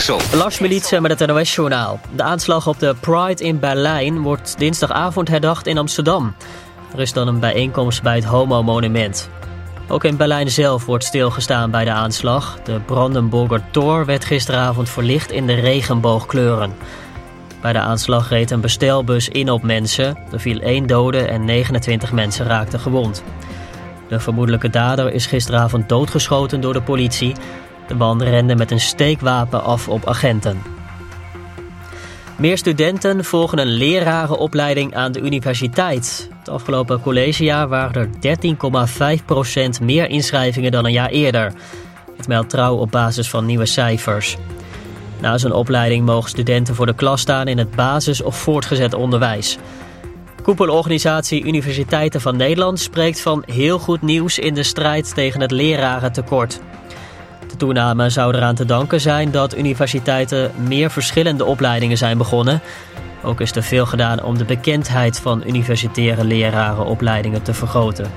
Tessel. Lars Militsen met het NOS-journaal. De aanslag op de Pride in Berlijn wordt dinsdagavond herdacht in Amsterdam. Er is dan een bijeenkomst bij het Homo-monument. Ook in Berlijn zelf wordt stilgestaan bij de aanslag. De Brandenburger Tor werd gisteravond verlicht in de regenboogkleuren. Bij de aanslag reed een bestelbus in op mensen. Er viel 1 dode en 29 mensen raakten gewond. De vermoedelijke dader is gisteravond doodgeschoten door de politie. De man rende met een steekwapen af op agenten. Meer studenten volgen een lerarenopleiding aan de universiteit. Het afgelopen collegejaar waren er 13,5% meer inschrijvingen dan een jaar eerder. Het meldt Trouw op basis van nieuwe cijfers. Na zijn opleiding mogen studenten voor de klas staan in het basis- of voortgezet onderwijs. Koepelorganisatie Universiteiten van Nederland spreekt van heel goed nieuws in de strijd tegen het lerarentekort. De toename zou eraan te danken zijn dat universiteiten meer verschillende opleidingen zijn begonnen. Ook is er veel gedaan om de bekendheid van universitaire lerarenopleidingen te vergroten.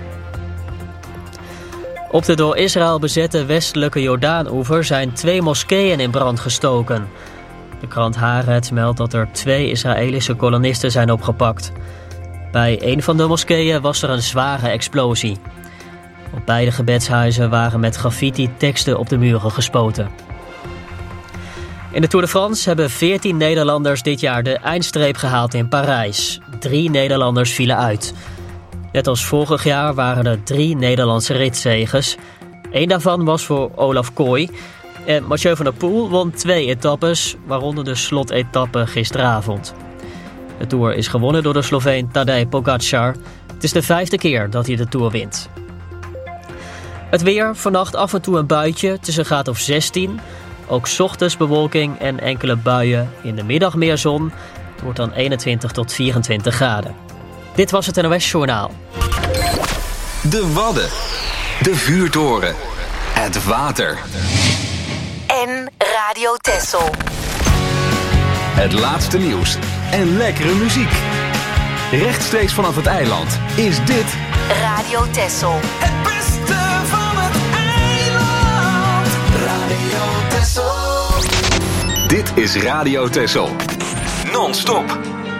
Op de door Israël bezette westelijke Jordaan-oever zijn 2 moskeeën in brand gestoken. De krant Haaretz meldt dat er 2 Israëlische kolonisten zijn opgepakt. Bij een van de moskeeën was er een zware explosie. Op beide gebedshuizen waren met graffiti teksten op de muren gespoten. In de Tour de France hebben 14 Nederlanders dit jaar de eindstreep gehaald in Parijs. 3 Nederlanders vielen uit. Net als vorig jaar waren er 3 Nederlandse ritzegers. 1 daarvan was voor Olaf Kooi. En Mathieu van der Poel won 2 etappes, waaronder de slotetappe gisteravond. De Tour is gewonnen door de Sloveen Tadej Pogačar. Het is de 5e keer dat hij de Tour wint. Het weer, vannacht af en toe een buitje, het is een graad of 16. Ook 's ochtends bewolking en enkele buien. In de middag meer zon. Het wordt dan 21 tot 24 graden. Dit was het NOS Journaal. De Wadden. De vuurtoren. Het water. En Radio Tessel. Het laatste nieuws. En lekkere muziek. Rechtstreeks vanaf het eiland is dit Radio Tessel. Het beste van het eiland. Radio Tessel. Dit is Radio Tessel. Non-stop.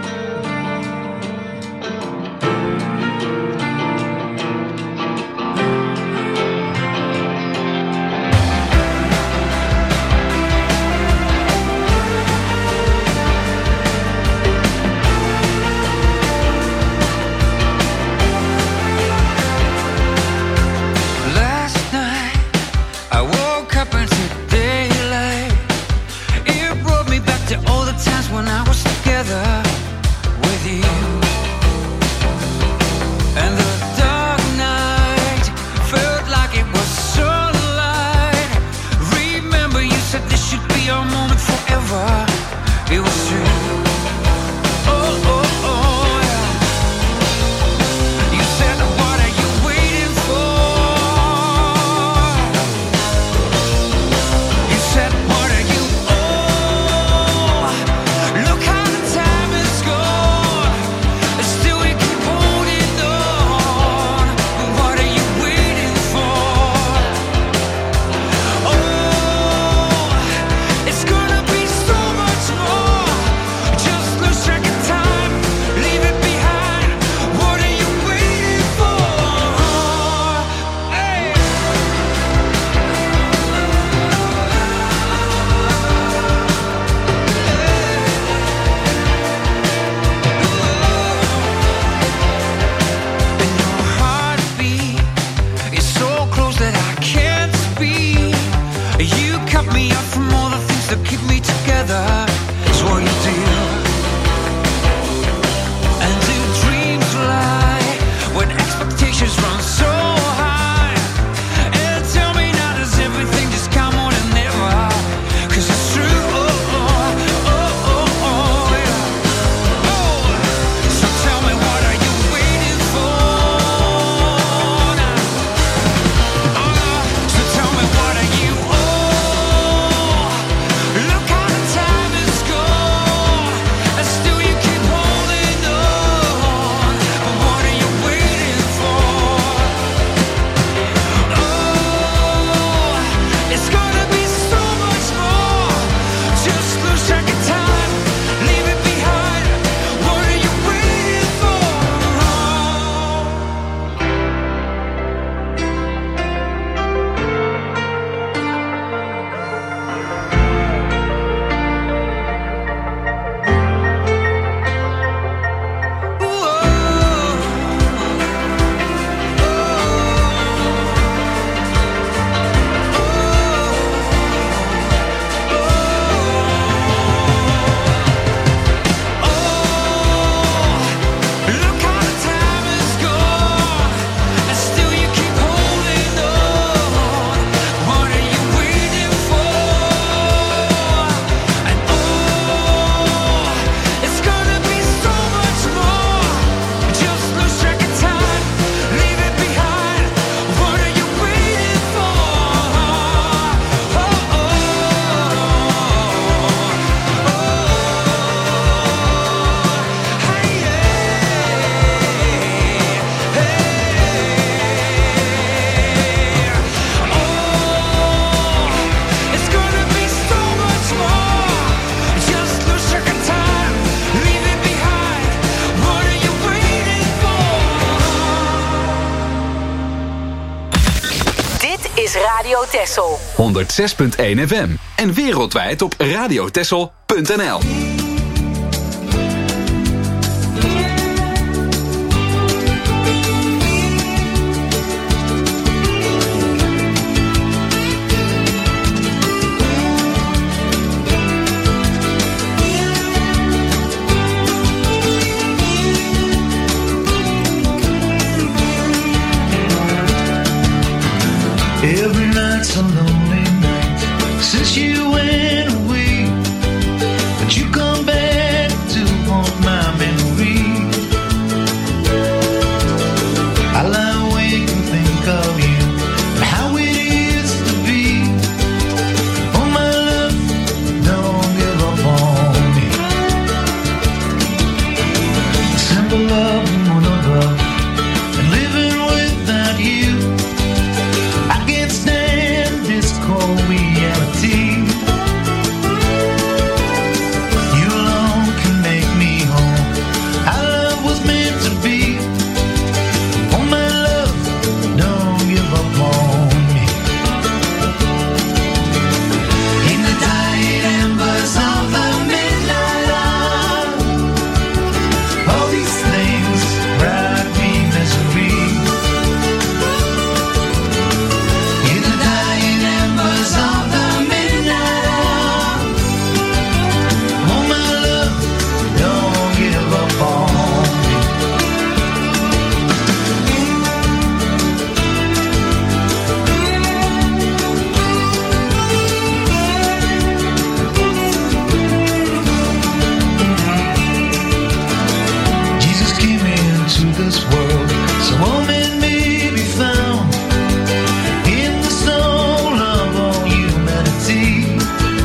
When I was together with you, and the dark night felt like it was sunlight. Remember you said this should be our moment forever. It was true. Oh, oh, oh, yeah. You said, what are you waiting for? You said, what are you? Radio Texel. 106.1 FM. En wereldwijd op radiotexel.nl. Every night's a lonely night since you went away, but you come back to haunt my memory. I lie awake and think of you and how it used to be. Oh my love, don't give up on me. Simple love and one of love, and living without you. I can't stand this cold reality. You alone can make me whole. Our love was meant to be. Oh my love, don't give up on me. In the dying embers of the midnight hour, all these things brought me misery. In the dying embers of the midnight hour, oh my love, don't give up on me. Jesus came into this world so all men may be found in the soul of all humanity.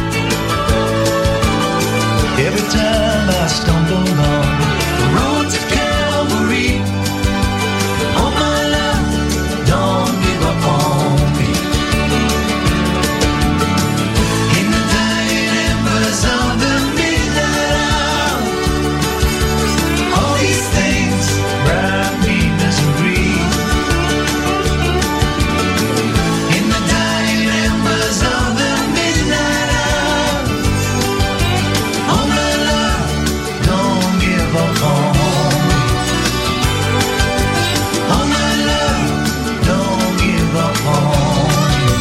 Every time I stumble on the road to Calvary, oh my love, don't give up on me. In the dying embers of the midnight hour, all these things brought me misery. In the dying embers of the midnight hour, oh my love, don't give up on me. Oh my love, don't give up on me.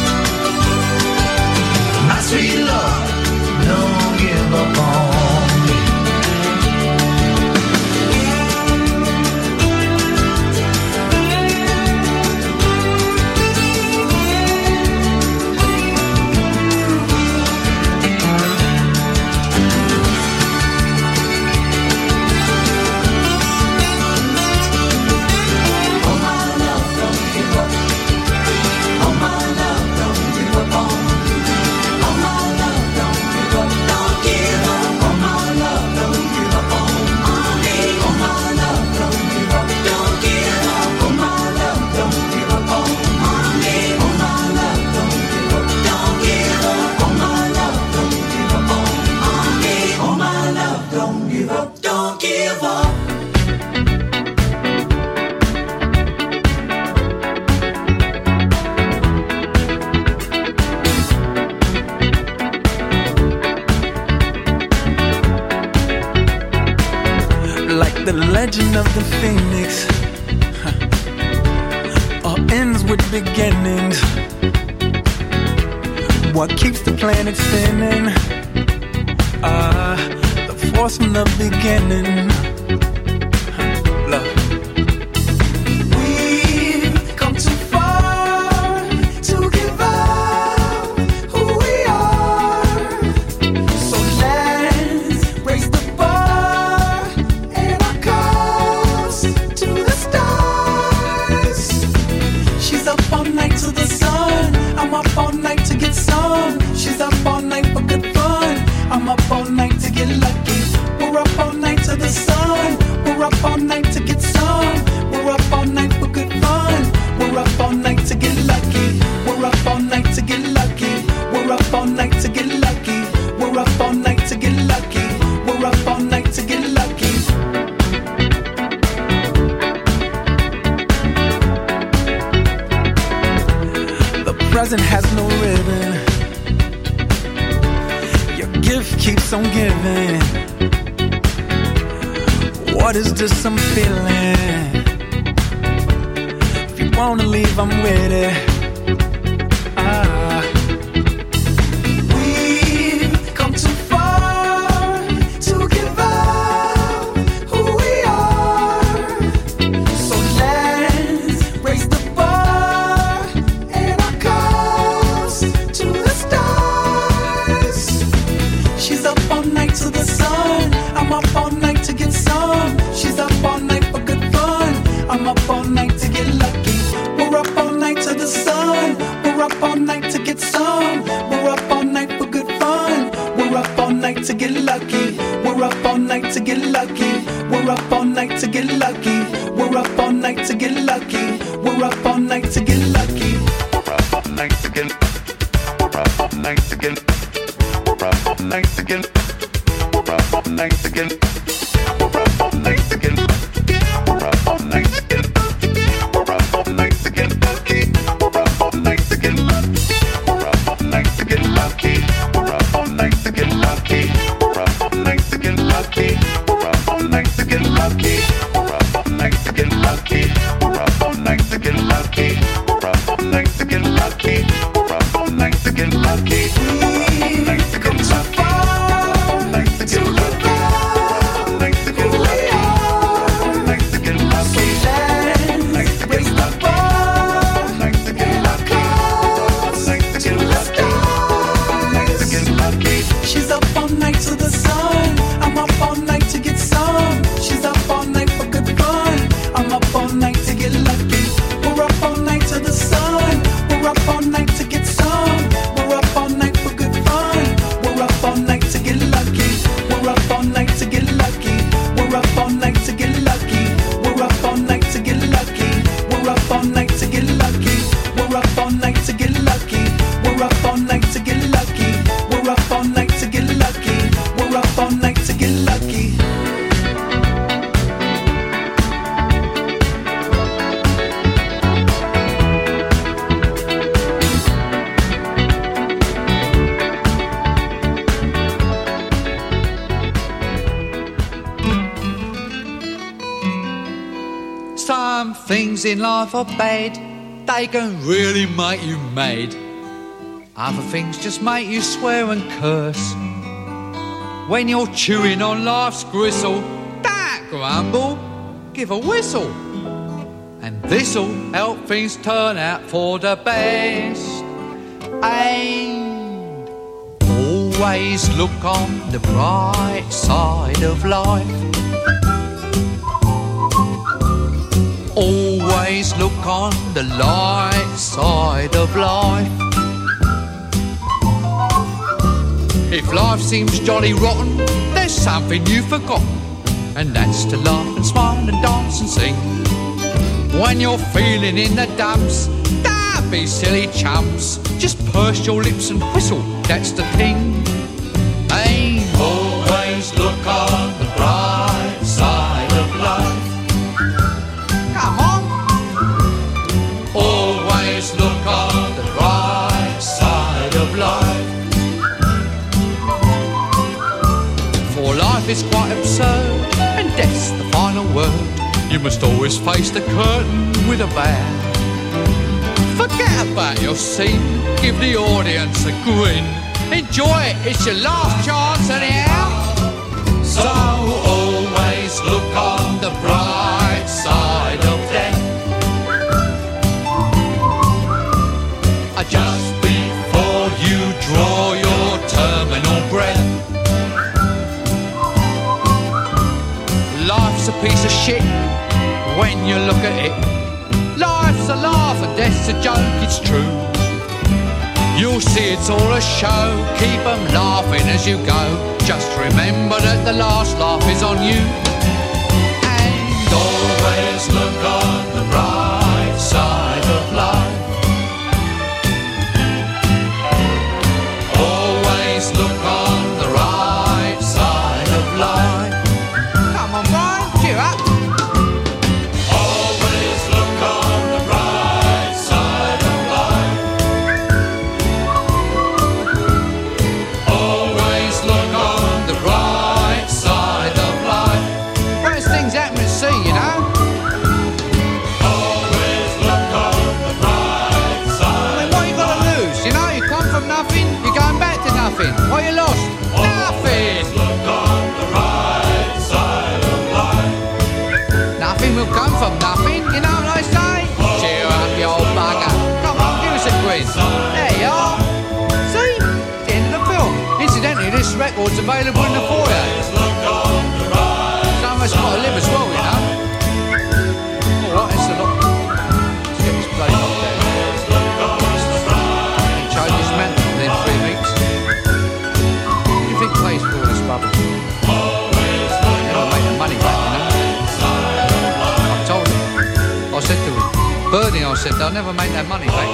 My sweet love, don't give up on me. Like the legend of the phoenix, all ends with beginnings. What keeps the planet spinning? The force from the beginning. Love. We've come too far to give up who we are. So let's raise the bar and our cups to the stars. She's up all night to the sun. I'm up all night to get some. She's up all night for good fun. I'm up all night to get lucky. We're up all night to the sun. present has no ribbon. Your gift keeps on giving. What is this I'm feeling? If you wanna leave, I'm with it. We've come too far to give up who we are. So let's raise the bar and our cups to the stars. She's up all night to the sun. I'm up all night to get some. She's up all night for good fun. I'm up all night to get lucky. We're up all night to the sun. We're up all night to get some. We're up all night for good fun. We're up all night to get lucky. We're up all night to get lucky. We're up all night to get lucky. We're up all night to get lucky. We're up all night to get lucky. We're up all night to get. We're up all night to get. We're up all night to get. We're up all night to get. We're up all night to get. We're up all night to get. We're up all night to get lucky. We're up all night to get lucky. We're up all night to get lucky. We're up all night to get lucky. We're up all night to get lucky. We're up all night to get lucky. We're up all night to get lucky. We're up all night to get lucky. We're up all night to get lucky. We're up all night to get lucky. We've come too far to give up who we are. So let's raise the bar and our cups to the stars. She's up all night to the sun. I'm up all night to get some. She's up all night for good fun. I'm up all night to get lucky. We're up all night to the sun. We're up all night to get some. We're up all night for good fun. We're up all night to get lucky. We're up all night to get lucky. We're up all night to get lucky. We're up all night to get lucky. We're up all night to get lucky. We're up all night to get lucky. We're up all night to get lucky. We're up all night to get lucky. We're up all night to get lucky. Some things in life are bad, they can really make you mad. Other things just make you swear and curse. When you're chewing on life's gristle, don't grumble, give a whistle. And this'll help things turn out for the best. And always look on the bright side of life. Always look on the light side of life. If life seems jolly rotten, there's something you've forgotten, and that's to laugh and smile and dance and sing. When you're feeling in the dumps, don't be silly chumps. Just purse your lips and whistle, that's the thing. Hey, always look on the bright side of life. Come on. Always look on the bright side of life. For life is quite absurd, and death's the final word. You must always face the curtain with a bow. Forget about your scene, give the audience a grin. Enjoy it, it's your last chance anyhow. So always look on the bright side of death. Just before you draw your terminal breath. Life's a piece of shit when you look at it. Life's a laugh and death's a joke, it's true. You'll see it's all a show, keep 'em laughing as you go. Just remember that the last laugh is on you. And always look on the bright side of life. Always look on the right side of life. Come on, Brian, cheer up. Always look on the bright side of life. will come from nothing, you know what I say? Cheer up, you old bugger. Come on, give us a quiz. There you are. See? It's the end of the film. Incidentally, this record's available in the foyer. Some of us got to live as well, you know. Alright, it's a lot. Let's get this bloody lock down. Change this man within 3 weeks. What do you think plays for all this rubbish? Never make the money back, you know. I told him. I said to Bernie, I said, they'll never make that money back.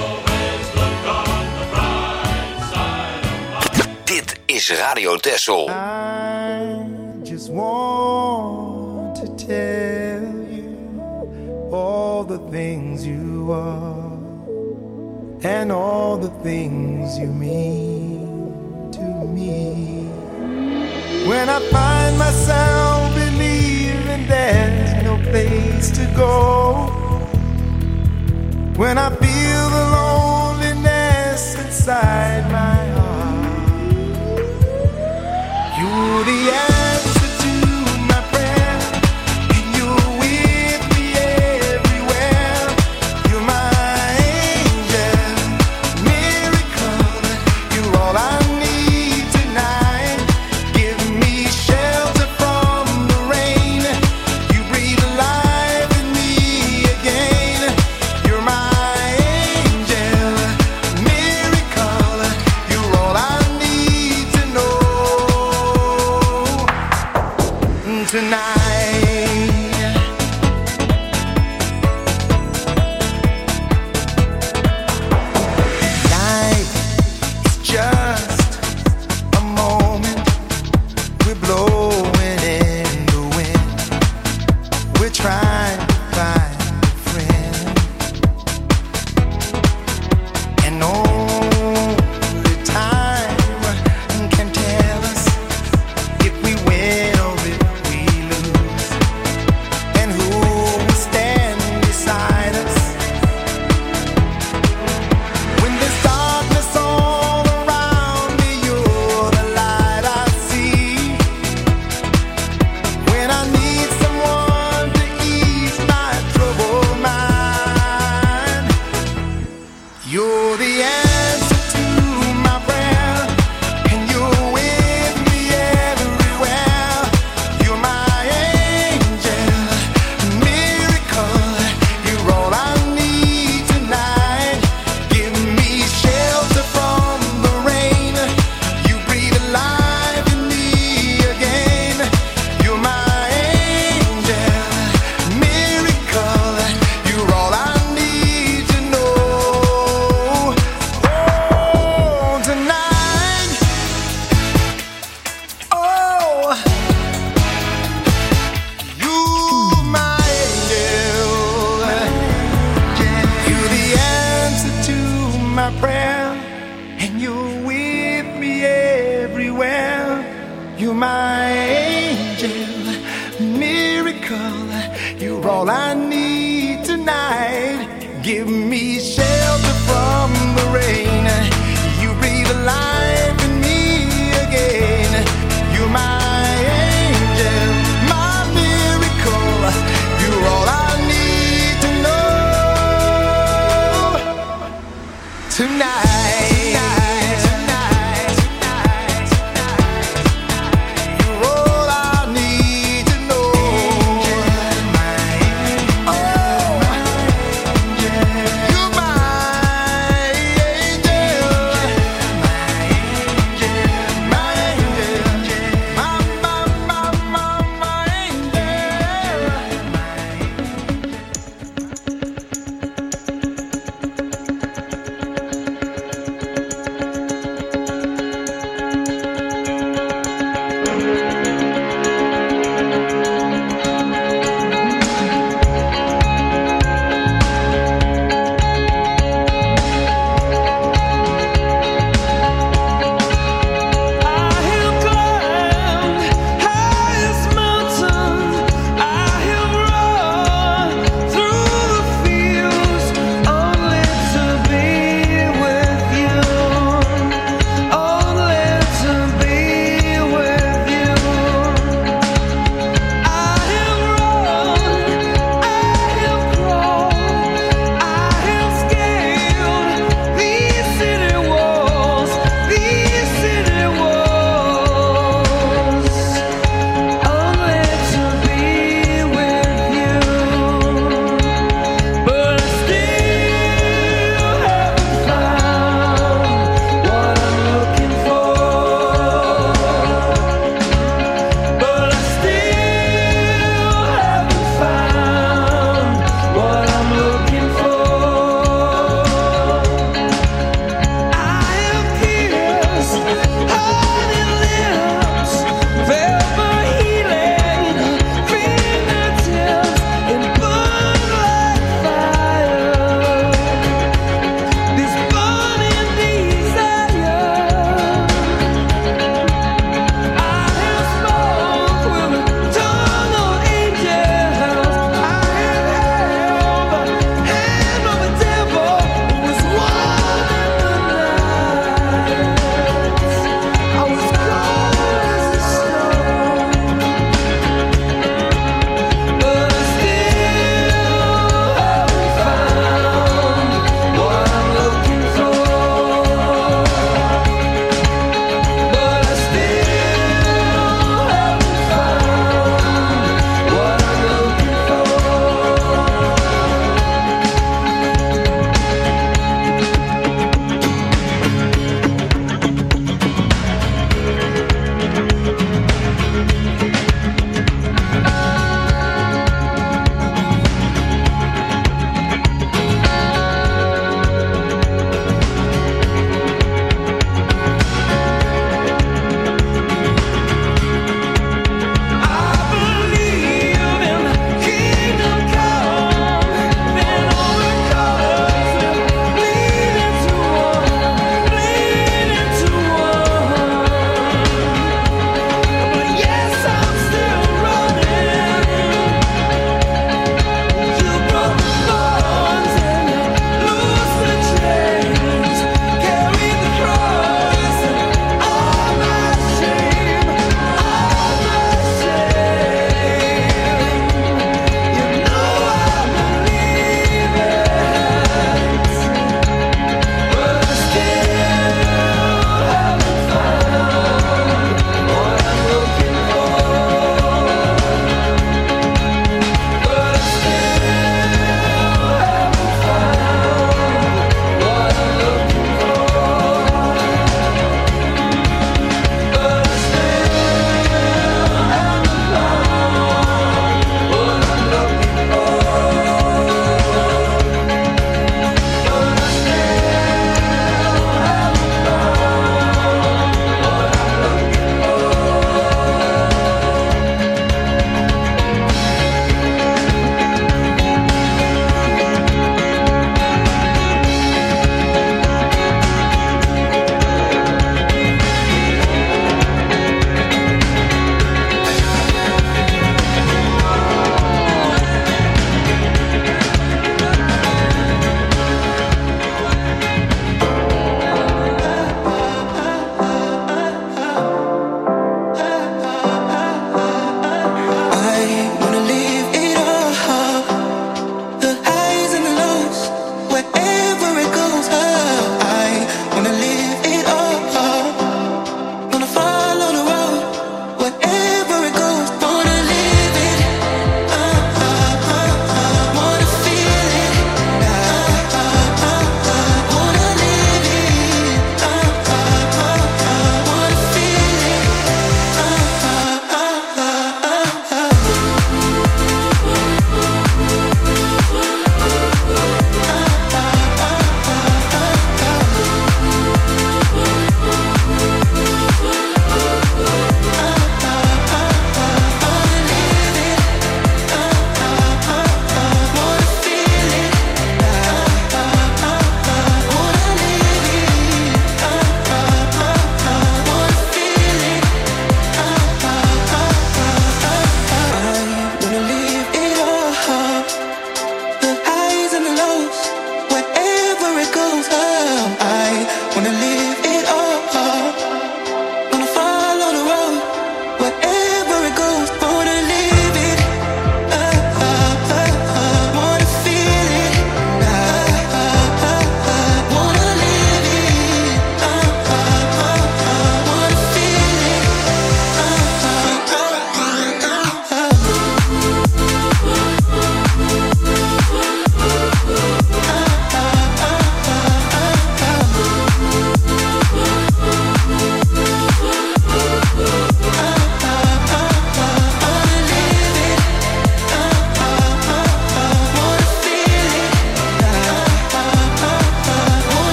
Dit is Radio Texel. I just want to tell you all the things you are and all the things you mean to me. When I find myself believing there's no place to go, when I feel the loneliness inside my heart, you're the answer to my prayer, and you're with me everywhere. You're my angel, miracle. You're all I need tonight. Give me shelter from the rain. You breathe life in me again. You're my angel, miracle. You're all I need to know tonight. Life is just a moment. We're blowing in the wind. We're trying to find a friend, and only time can tell us if we win or if we lose, and who will stand beside us when there's darkness all around me. You're the light I see when I need someone to ease my troubled mind. You're the answer to my prayer, and you're with me everywhere. You're my angel, miracle. You're all I need tonight. Give me shelter from the rain. You breathe life in me again. You're my angel, miracle. You're all I need to know. Oh, tonight. Oh, you're my angel. You're the answer to my prayer, and you're with me everywhere. You're my angel, miracle. You're all I need tonight. Give me shelter from the rain. You breathe life in me again. You're my angel, my miracle. You're all I need to know tonight. You're all I need to know. Oh, you're my angel.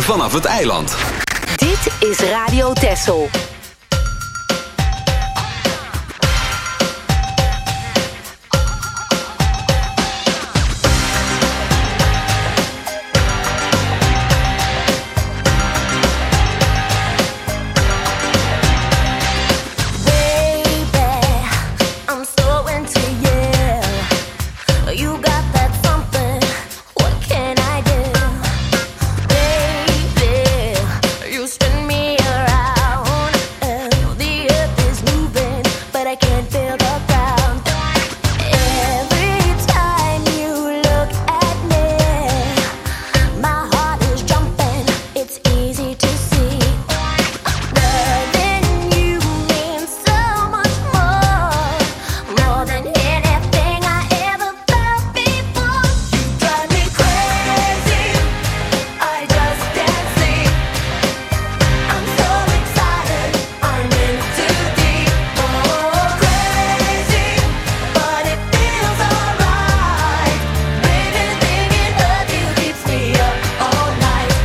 vanaf het eiland. Dit is Radio Texel. Spin me around, and the earth is moving, but I can't feel the ground. Every time you look at me, my heart is jumping. It's easy to see. Loving you means so much more than anything I ever felt before. You drive me crazy, I just can't sleep. I'm so excited, I'm in too deep. Oh, crazy, but it feels alright. Baby, thinking of you keeps me up all night.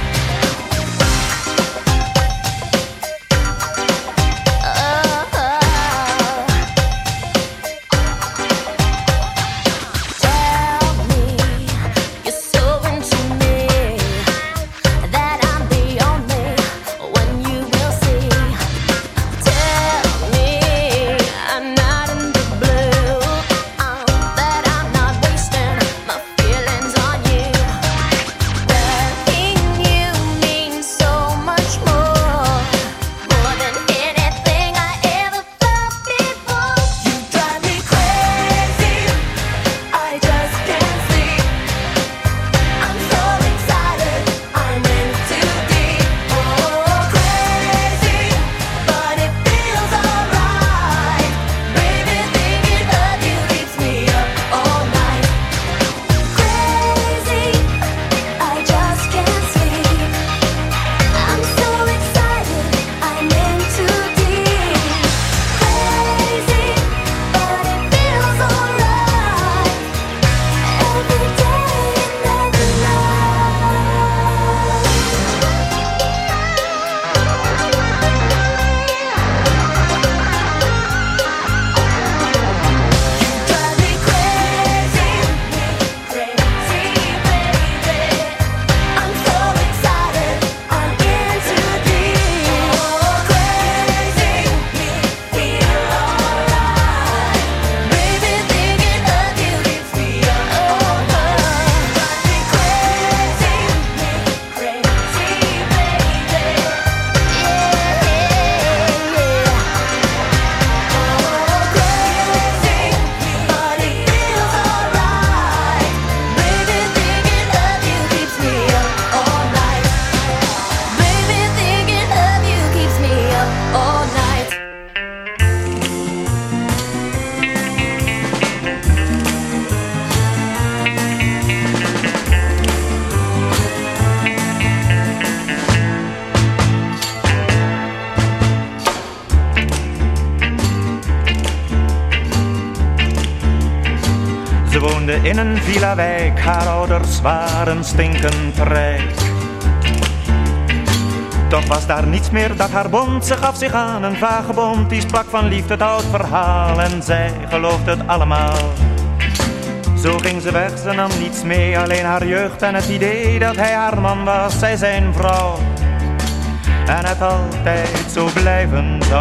Tell me you're so into me that I'm the only one you will see. Tell me I'm not in the blue, that I'm not wasting my feelings on you. Loving you means so much more than anything I ever felt before. You drive me crazy, I just can't sleep. I'm so excited, I'm in too deep. Oh, crazy, but it feels alright. Baby, thinking of you keeps me up all night. Crazy, I just can't sleep. I'm so excited, I'm in too deep. Crazy, but it feels alright. Every day and every drive me crazy, baby. I'm so excited, I'm in too deep. Oh, crazy, feel alright. Baby, thinking of you keeps me up all night. Drive me crazy, baby. Oh, crazy, but it feels alright. Baby, thinking of you keeps me up all night. Baby, thinking of you keeps me up all night. Ze woonde in een villa-wijk, haar ouders waren stinkend rijk. Toch was daar niets meer dat haar bond, ze gaf zich aan een vagebond. Die sprak van liefde, het oud verhaal, en zij geloofde het allemaal. Zo ging ze weg, ze nam niets mee, alleen haar jeugd en het idee dat hij haar man was, zij zijn vrouw. En het altijd zo blijven zou.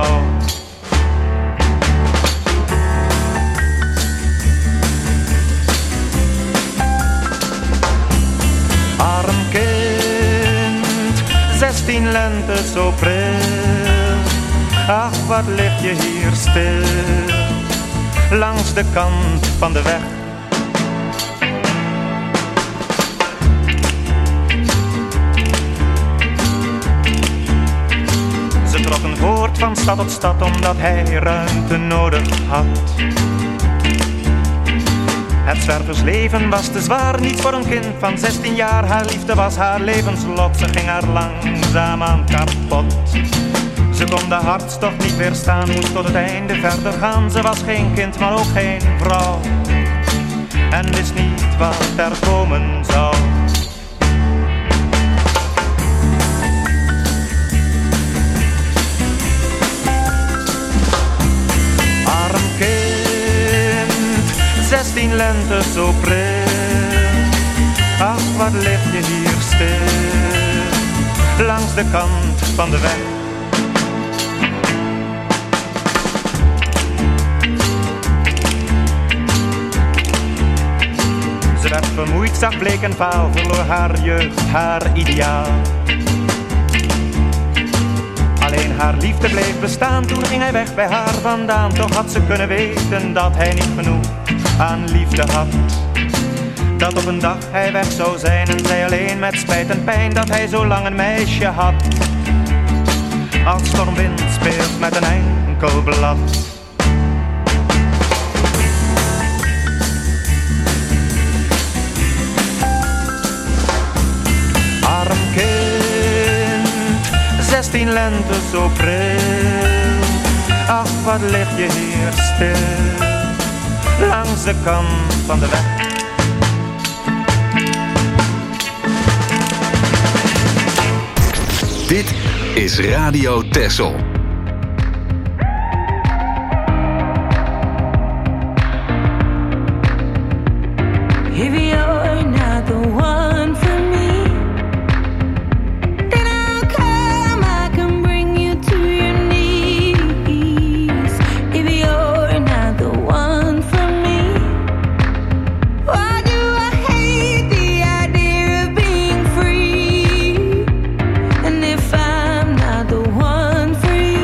Arm kind, 16 lente zo pril. Ach, wat lig je hier stil, langs de kant van de weg. Ze trokken voort van stad tot stad, omdat hij ruimte nodig had. Het zwerversleven was te zwaar, niet voor een kind van 16 jaar. Haar liefde was haar levenslot, ze ging haar langzaamaan kapot. Ze kon de hartstocht niet weerstaan, moest tot het einde verder gaan. Ze was geen kind, maar ook geen vrouw, en wist niet wat er komen zou. lente zo pril. Ach, wat lig je hier stil, langs de kant van de weg. Ze werd vermoeid, zag bleek en vaal, verloor haar jeugd, haar ideaal. Alleen haar liefde bleef bestaan, toen ging hij weg bij haar vandaan. Toch had ze kunnen weten dat hij niet genoeg aan liefde had. Dat op een dag hij weg zou zijn en zij alleen met spijt en pijn dat hij zo lang een meisje had. Als stormwind speelt met een enkel blad. Arm kind, 16 lente zo pril. Ach, wat lig je hier stil, langs de kant van de weg. Dit is Radio Texel. If you're not the one for me, then I'll come, I can bring you to your knees. If you're not the one for me, why do I hate the idea of being free? And if I'm not the one for you,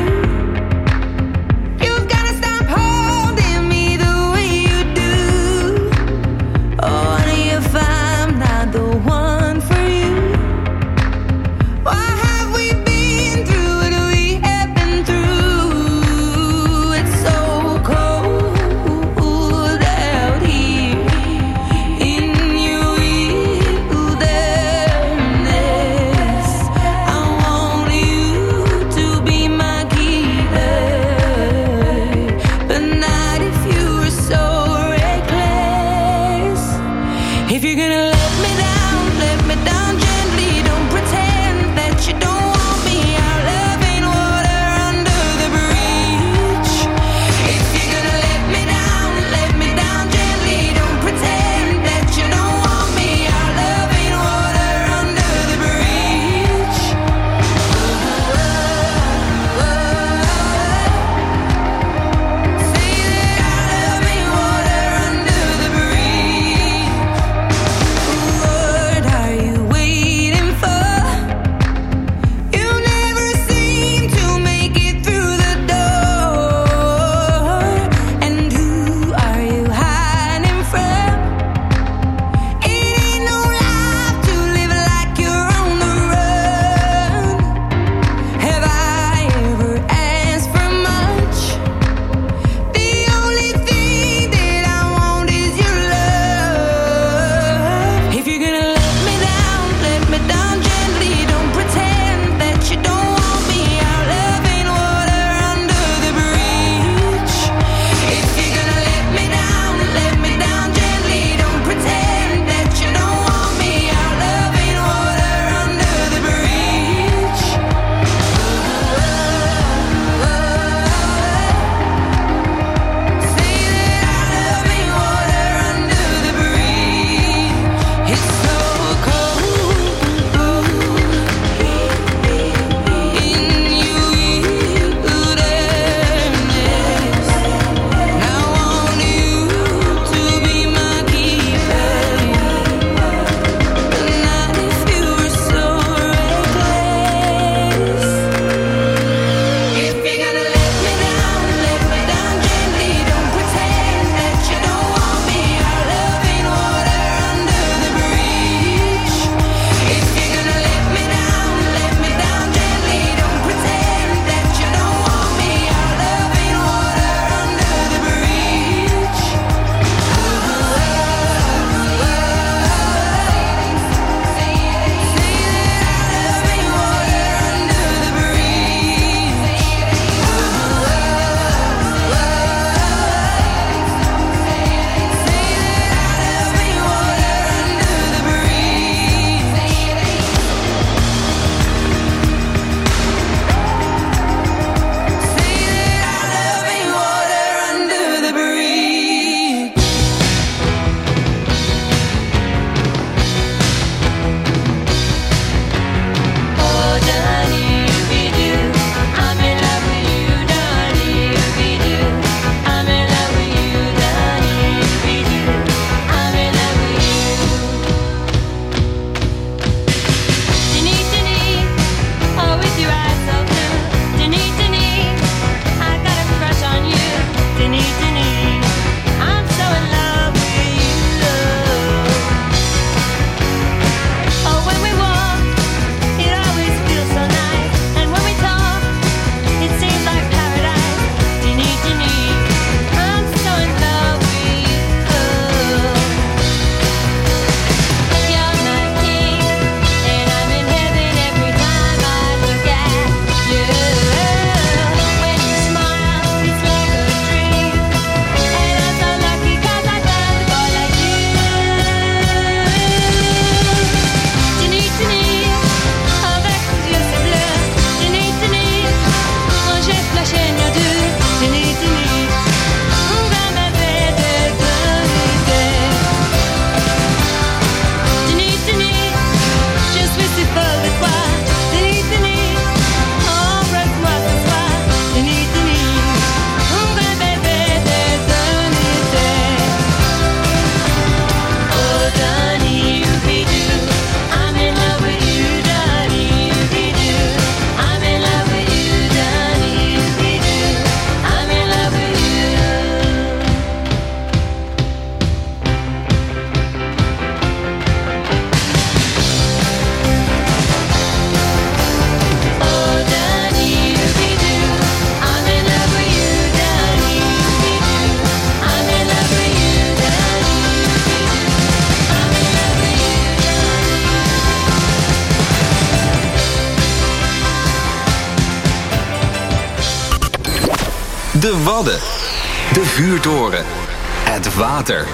De Wadden. De vuurtoren. Het water.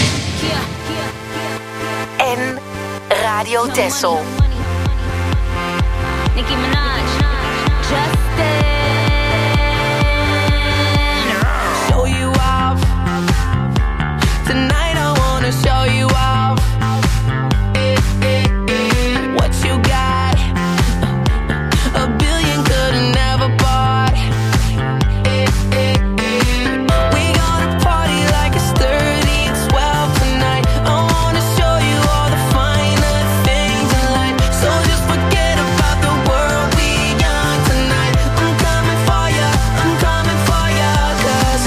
En Radio Texel. Nicki Minaj, Justin. Show you off. Tonight I wanna show you off. What you got? A billion could've never bought. We gonna party like it's 30 and 12 tonight. I wanna show you all the finer things in life. So just forget about the world, we young tonight. I'm coming for ya, I'm coming for ya. 'Cause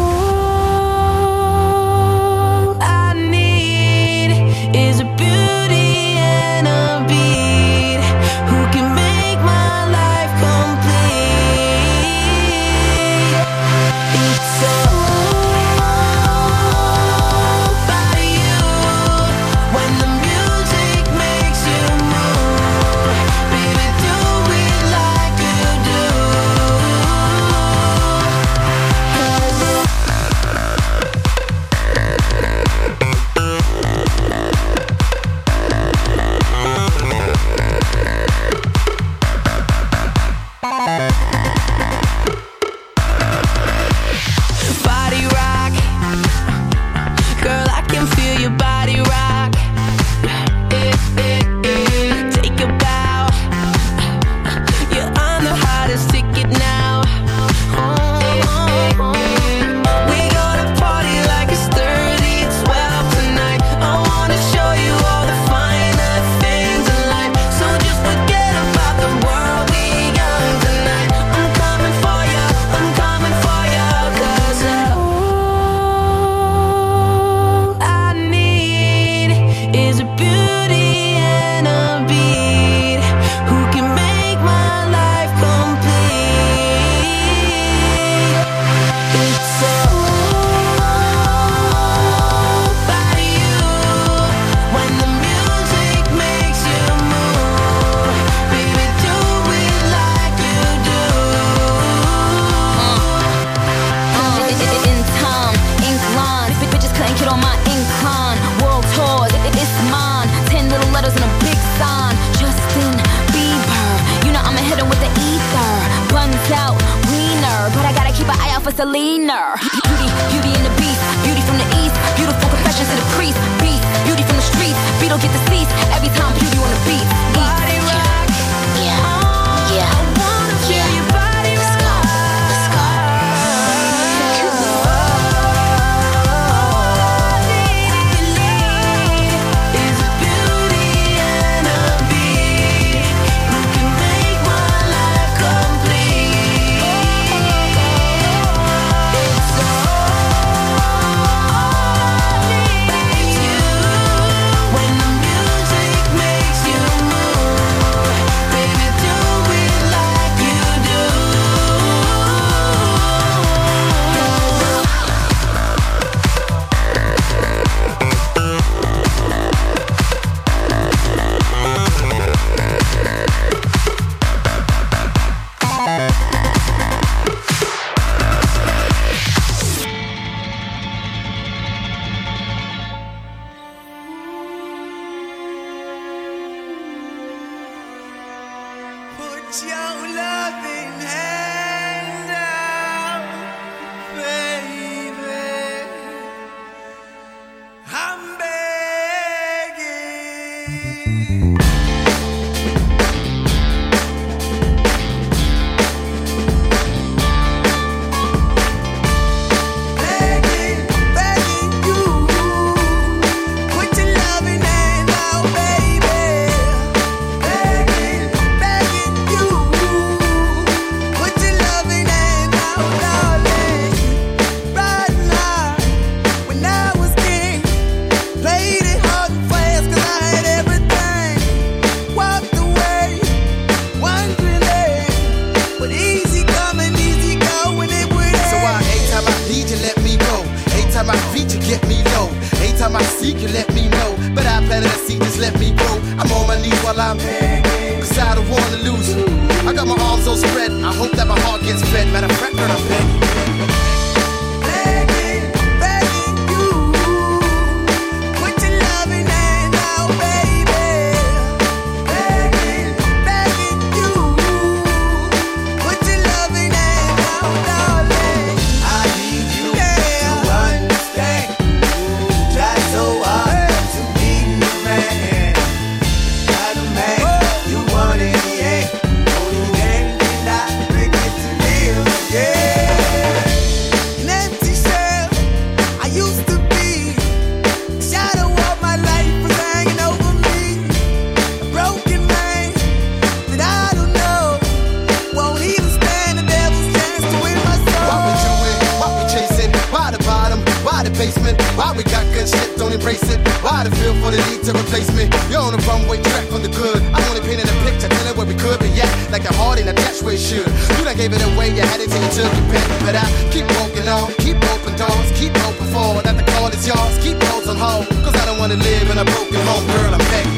all I need is a beauty and a beat who can make my life complete. It's all about you. When the music makes you move, baby, do it like you do. 'Cause body rock, girl, I can feel your body rock. Take a bow, you're on the hottest ticket now. We gonna party like it's 30 and 12 tonight. I wanna show you all the finer things in life. So just forget about the world, we young tonight. I'm coming for ya, I'm coming for ya. 'Cause all I need is a beauty and a beat who can make my life complete. It's all about you. When the music makes you move, baby, do it like you do. In time, ink lines, bitches couldn't get on my incline. World tours, it's mine. 10 little letters and a big sign. Justin Bieber, you know I'ma hit him with the ether. Buns out, wiener, but I gotta keep an eye out for Selena. Beauty and the beast, beauty from the east. Beautiful confessions to the priest. Beast, beauty from the streets. Beetle get deceased every time beauty on the beat. Body rock, Yeah, yeah. I wanna feel your body rock. Is a beauty and a beat who can make my life complete. It's all about you. When the music makes you move, baby, do it like you do. Put your loving hand out, baby. I'm begging. Begging you. Put your loving hand out, baby. Begging you. Put your loving hand out, darling. Right now, when I was king, played it hard and fast 'cause I had everything. Walked away, wondering, but easy coming, easy going, it would So why anytime I need you, let me go. Anytime I beat you, get me low. Anytime I seek you, let me know. But I planted a seed, just let me go. I'm on my knees while I'm begging, 'cause I don't wanna lose you. I got my arms all spread, I hope that my heart gets fed. Matter of fact, girl, I'm begging. Why we got good shit, don't embrace it? Why the feel for the need to replace me? You're on the runway track from the good. I only painted a picture, telling where we could be at. Like your heart ain't attached where it should. You done gave it away, you had it till you took your pick. But I keep walking on, keep open doors, keep open forward. That the call is yours, keep those on hold. Cause I don't wanna live in a broken home, girl, I'm begging.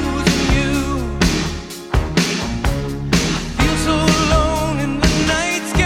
Feel so alone in the nights.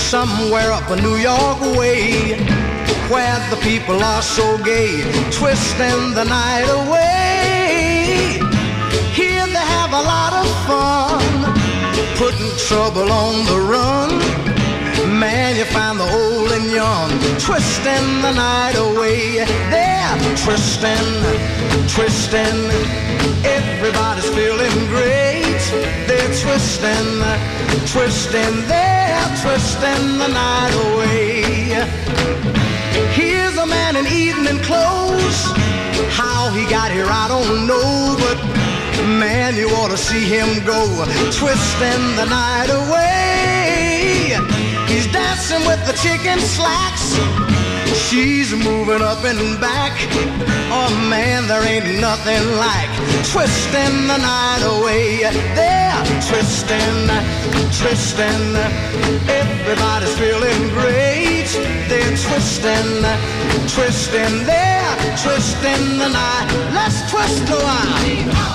somewhere up a New York way, where the people are so gay, twisting the night away. Here they have a lot of fun, putting trouble on the run. Man, you find the old and young, twisting the night away. They're twisting, twisting, everybody's feeling great. They're twisting, twisting, they're twisting the night away. Here's a man in evening clothes, how he got here I don't know, but man, you ought to see him go, twisting the night away. He's dancing with the chicken slacks, she's moving up and back. Oh man, there ain't nothing like twisting the night away. They're twisting, twisting, everybody's feeling great. They're twisting, twisting, they're twisting the night. Let's twist a while.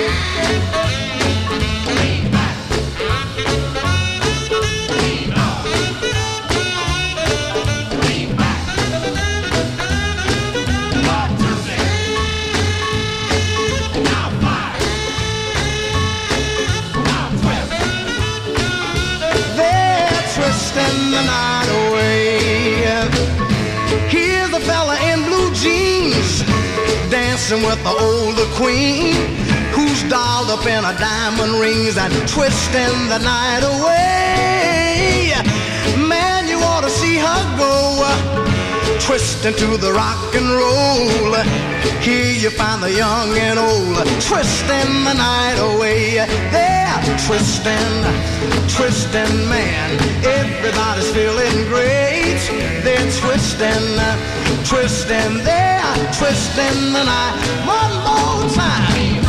Twisting the night away. Here's a fella in blue jeans, dancing with the older queen, who's dolled up in her diamond rings and twisting the night away. Man, you ought to see her go, twisting to the rock and roll. Here you find the young and old, twisting the night away. They're twisting, twisting, man, everybody's feeling great. They're twisting, twisting, they're twisting the night. One more time.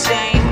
shame.